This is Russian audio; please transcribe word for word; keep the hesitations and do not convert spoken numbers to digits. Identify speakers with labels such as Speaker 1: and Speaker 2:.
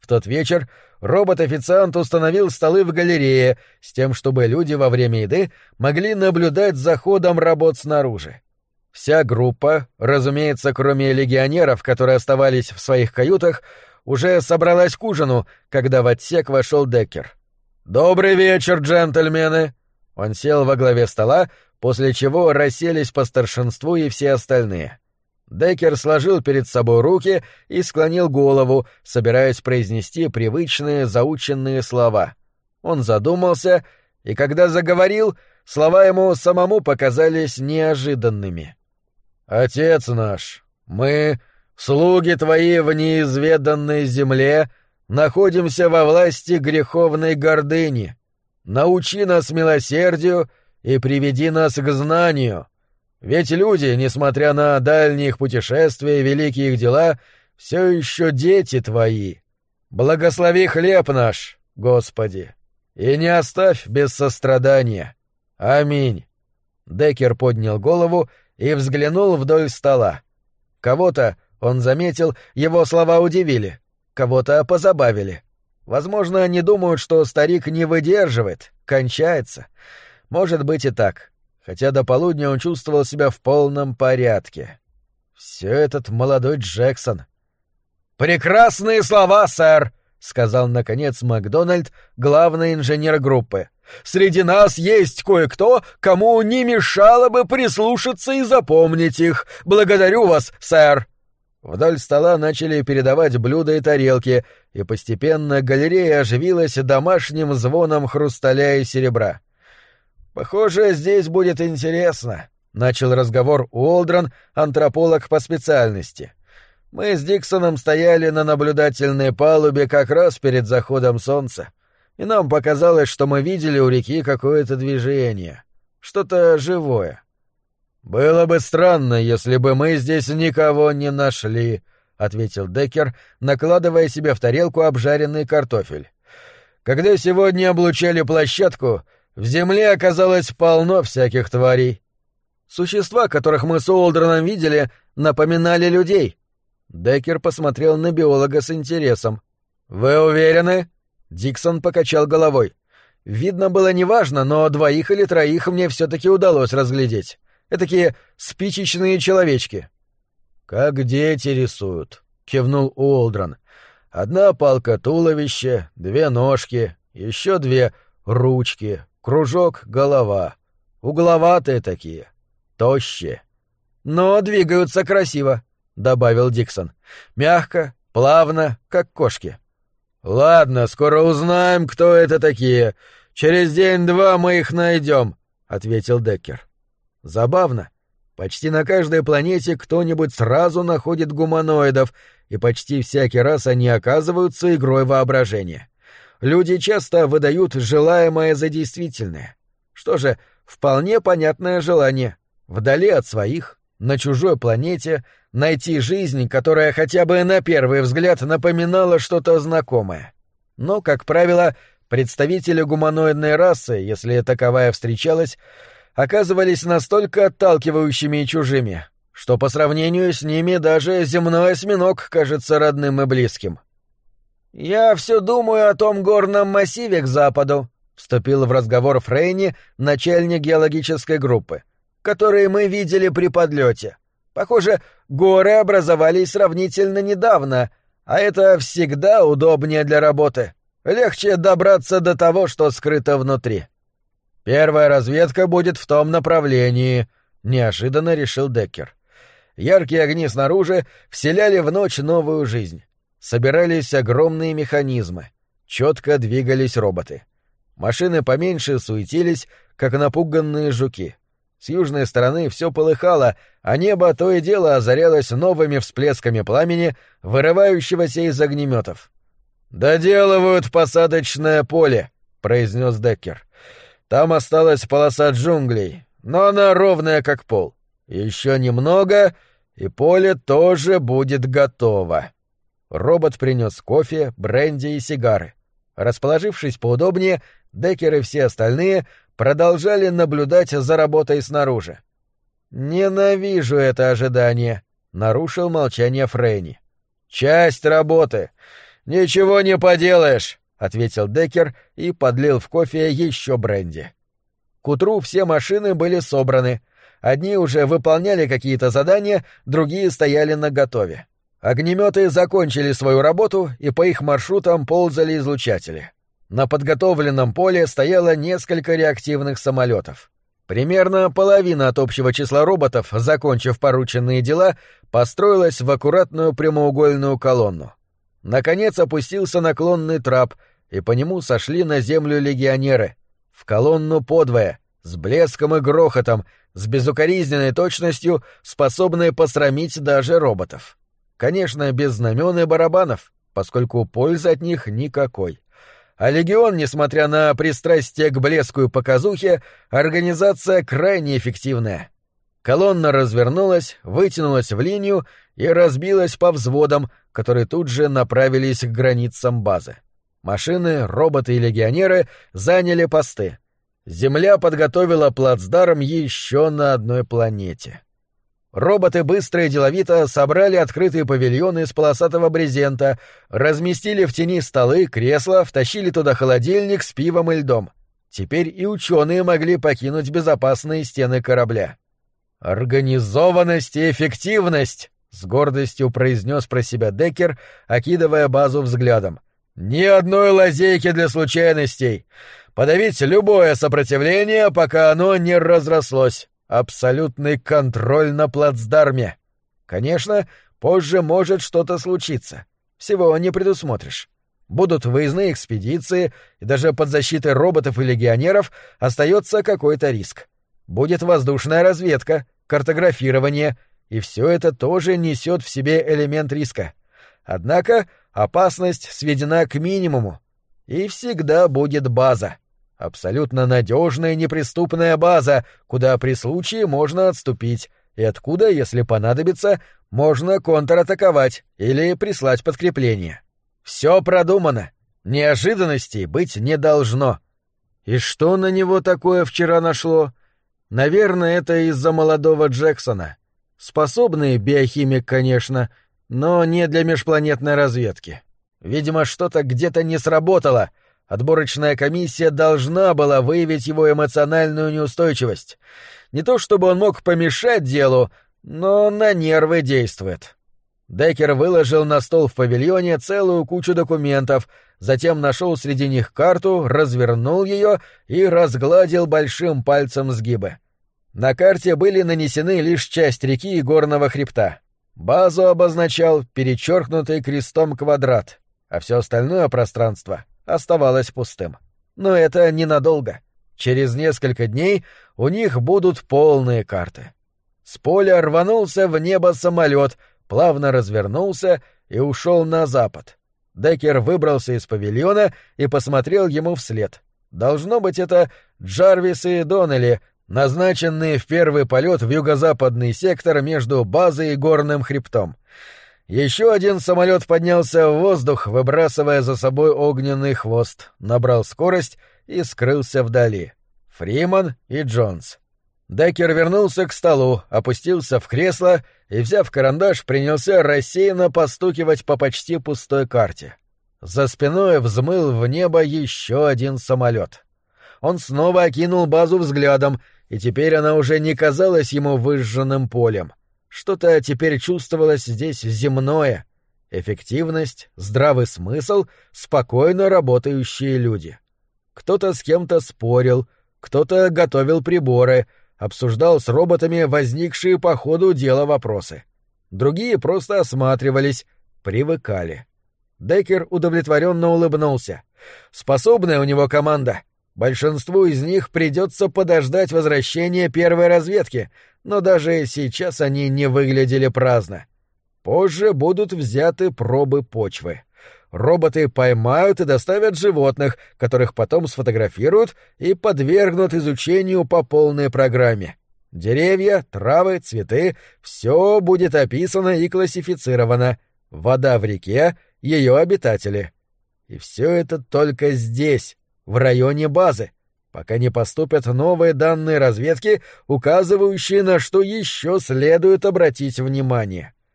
Speaker 1: В тот вечер робот-официант установил столы в галерее с тем, чтобы люди во время еды могли наблюдать за ходом работ снаружи. Вся группа, разумеется, кроме легионеров, которые оставались в своих каютах, уже собралась к ужину, когда в отсек вошел Деккер. «Добрый вечер, джентльмены!» Он сел во главе стола, после чего расселись по старшинству и все остальные. Деккер сложил перед собой руки и склонил голову, собираясь произнести привычные заученные слова. Он задумался, и когда заговорил, слова ему самому показались неожиданными. «Отец наш, мы, слуги твои в неизведанной земле, находимся во власти греховной гордыни. Научи нас милосердию и приведи нас к знанию. Ведь люди, несмотря на дальние их путешествия и великие их дела, все еще дети твои. Благослови хлеб наш, Господи, и не оставь без сострадания. Аминь». Деккер поднял голову и взглянул вдоль стола. Кого-то, он заметил, его слова удивили, кого-то позабавили. Возможно, они думают, что старик не выдерживает, кончается. Может быть и так, хотя до полудня он чувствовал себя в полном порядке. Все этот молодой Джексон. «Прекрасные слова, сэр!» — сказал, наконец, Макдональд, главный инженер группы. «Среди нас есть кое-кто, кому не мешало бы прислушаться и запомнить их. Благодарю вас, сэр!» Вдоль стола начали передавать блюда и тарелки, и постепенно галерея оживилась домашним звоном хрусталя и серебра. «Похоже, здесь будет интересно», — начал разговор Уолдрон, антрополог по специальности. «Мы с Диксоном стояли на наблюдательной палубе как раз перед заходом солнца, и нам показалось, что мы видели у реки какое-то движение, что-то живое. «Было бы странно, если бы мы здесь никого не нашли», — ответил Деккер, накладывая себе в тарелку обжаренный картофель. «Когда сегодня облучали площадку, в земле оказалось полно всяких тварей. Существа, которых мы с Уолдроном видели, напоминали людей». Деккер посмотрел на биолога с интересом. «Вы уверены?» Диксон покачал головой. «Видно было неважно, но двоих или троих мне все-таки удалось разглядеть. Этакие спичечные человечки». «Как дети рисуют», — кивнул Уолдрон. «Одна палка туловище, две ножки, еще две ручки, кружок — голова. Угловатые такие, тощие». «Но двигаются красиво», — добавил Диксон. «Мягко, плавно, как кошки». «Ладно, скоро узнаем, кто это такие. Через день-два мы их найдем», — ответил Деккер. Забавно. Почти на каждой планете кто-нибудь сразу находит гуманоидов, и почти всякий раз они оказываются игрой воображения. Люди часто выдают желаемое за действительное. Что же, вполне понятное желание. Вдали от своих, на чужой планете, найти жизнь, которая хотя бы на первый взгляд напоминала что-то знакомое. Но, как правило, представители гуманоидной расы, если таковая встречалась, оказывались настолько отталкивающими и чужими, что по сравнению с ними даже земной осьминог кажется родным и близким. «Я все думаю о том горном массиве к западу», — вступил в разговор Фрейни, начальник геологической группы, «который мы видели при подлете. Похоже, горы образовались сравнительно недавно, а это всегда удобнее для работы. Легче добраться до того, что скрыто внутри». «Первая разведка будет в том направлении», — неожиданно решил Деккер. Яркие огни снаружи вселяли в ночь новую жизнь. Собирались огромные механизмы. Четко двигались роботы. Машины поменьше суетились, как напуганные жуки. С южной стороны все полыхало, а небо то и дело озарялось новыми всплесками пламени, вырывающегося из огнеметов. «Доделывают посадочное поле», — произнес Деккер. «Там осталась полоса джунглей, но она ровная, как пол. Еще немного, и поле тоже будет готово». Робот принес кофе, бренди и сигары. Расположившись поудобнее, Деккер и все остальные продолжали наблюдать за работой снаружи. «Ненавижу это ожидание», — нарушил молчание Фрейни. «Часть работы. «Ничего не поделаешь», — ответил Деккер и подлил в кофе еще бренди. К утру все машины были собраны. Одни уже выполняли какие-то задания, другие стояли наготове. Огнеметы закончили свою работу, и по их маршрутам ползали излучатели. На подготовленном поле стояло несколько реактивных самолетов. Примерно половина от общего числа роботов, закончив порученные дела, построилась в аккуратную прямоугольную колонну. Наконец опустился наклонный трап, и по нему сошли на землю легионеры. В колонну подвое, с блеском и грохотом, с безукоризненной точностью, способные посрамить даже роботов. Конечно, без знамен и барабанов, поскольку пользы от них никакой. А легион, несмотря на пристрастие к блеску и показухе, организация крайне эффективная. Колонна развернулась, вытянулась в линию и разбилась по взводам, которые тут же направились к границам базы. Машины, роботы и легионеры заняли посты. Земля подготовила плацдарм еще на одной планете. Роботы быстро и деловито собрали открытые павильоны из полосатого брезента, разместили в тени столы, кресла, втащили туда холодильник с пивом и льдом. Теперь и ученые могли покинуть безопасные стены корабля. «Организованность и эффективность!» — с гордостью произнес про себя Деккер, окидывая базу взглядом. «Ни одной лазейки для случайностей. Подавить любое сопротивление, пока оно не разрослось. Абсолютный контроль на плацдарме. Конечно, позже может что-то случиться. Всего не предусмотришь. Будут выездные экспедиции, и даже под защитой роботов и легионеров остается какой-то риск. Будет воздушная разведка, картографирование, и все это тоже несет в себе элемент риска. Однако опасность сведена к минимуму. И всегда будет база. Абсолютно надежная неприступная база, куда при случае можно отступить, и откуда, если понадобится, можно контратаковать или прислать подкрепление. Все продумано. Неожиданностей быть не должно. И что на него такое вчера нашло? Наверное, это из-за молодого Джексона. Способный биохимик, конечно, но не для межпланетной разведки. Видимо, что-то где-то не сработало. Отборочная комиссия должна была выявить его эмоциональную неустойчивость. Не то чтобы он мог помешать делу, но на нервы действует. Деккер выложил на стол в павильоне целую кучу документов, затем нашел среди них карту, развернул ее и разгладил большим пальцем сгибы. На карте были нанесены лишь часть реки и горного хребта. Базу обозначал перечеркнутый крестом квадрат, а все остальное пространство оставалось пустым. Но это ненадолго. Через несколько дней у них будут полные карты. С поля рванулся в небо самолет, плавно развернулся и ушел на запад. Деккер выбрался из павильона и посмотрел ему вслед. Должно быть, это Джарвис и Доннелли, назначенные в первый полет в юго-западный сектор между базой и горным хребтом. Еще один самолет поднялся в воздух, выбрасывая за собой огненный хвост, набрал скорость и скрылся вдали. Фриман и Джонс. Деккер вернулся к столу, опустился в кресло и, взяв карандаш, принялся рассеянно постукивать по почти пустой карте. За спиной взмыл в небо еще один самолет. Он снова окинул базу взглядом, и теперь она уже не казалась ему выжженным полем. Что-то теперь чувствовалось здесь земное. Эффективность, здравый смысл, спокойно работающие люди. Кто-то с кем-то спорил, кто-то готовил приборы, обсуждал с роботами возникшие по ходу дела вопросы. Другие просто осматривались, привыкали. Деккер удовлетворенно улыбнулся. Способная у него команда. Большинству из них придется подождать возвращения первой разведки, но даже сейчас они не выглядели праздно. Позже будут взяты пробы почвы. Роботы поймают и доставят животных, которых потом сфотографируют и подвергнут изучению по полной программе. Деревья, травы, цветы — все будет описано и классифицировано. Вода в реке, ее обитатели. И все это только здесь, в районе базы, пока не поступят новые данные разведки, указывающие, на что еще следует обратить внимание.